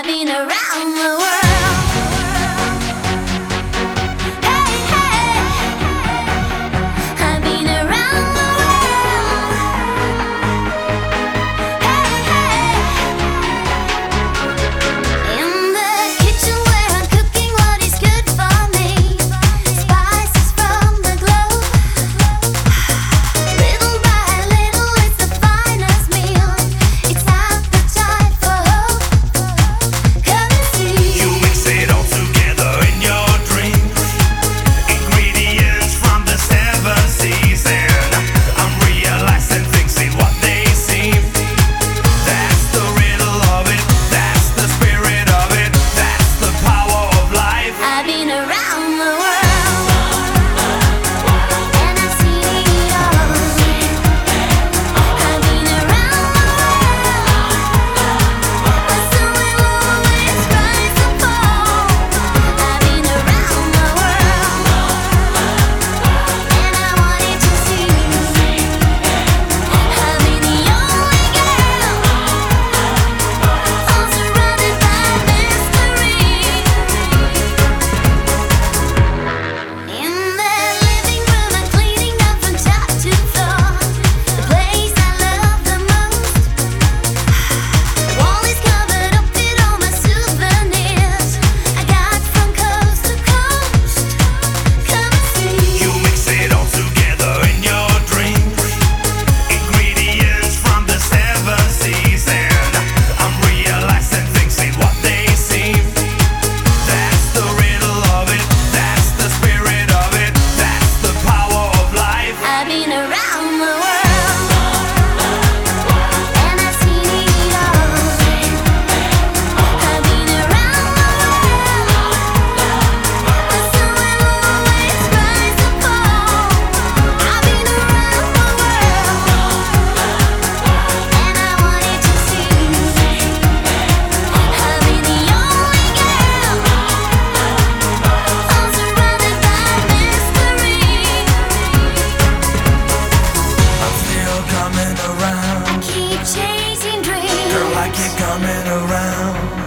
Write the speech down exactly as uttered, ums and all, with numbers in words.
I've been around the world. Hey, hey. I've been around the world. Hey, hey. In the kitchen where I'm cooking what is good for me. Spices from the globe. Little by little it's the finest meal. It's appetite for hope. Come and see. You mix it all together in your dreams. Ingredients from the seven seas, and I'm realizing things ain't what they seem. That's the riddle of it. That's the spirit of it. That's the power of life. I've been around the world, and I've seen it all. I've been around the world, the sun will always rise and fall. I've been around the world, and I wanted to see. I've been the only girl, all surrounded by mystery. In the living room, I'm cleaning up from top to floor. The place I love the most. The wall is covered up with all my souvenirs I got from coast to coast. Come and see. You mix it all together in your dreams. Ingredients from the seven seas, and I'm realizing things ain't what they seem. That's the riddle of it. That's the spirit of it. That's the power of life. I've been around the world, and I've seen it all. I've been around the world, the sun will always rise and fall. I've been around the world, and I wanted to see. I've been the only girl, all surrounded by mystery. I'm still coming around. Keep chasing dreams. Girl, I keep coming around.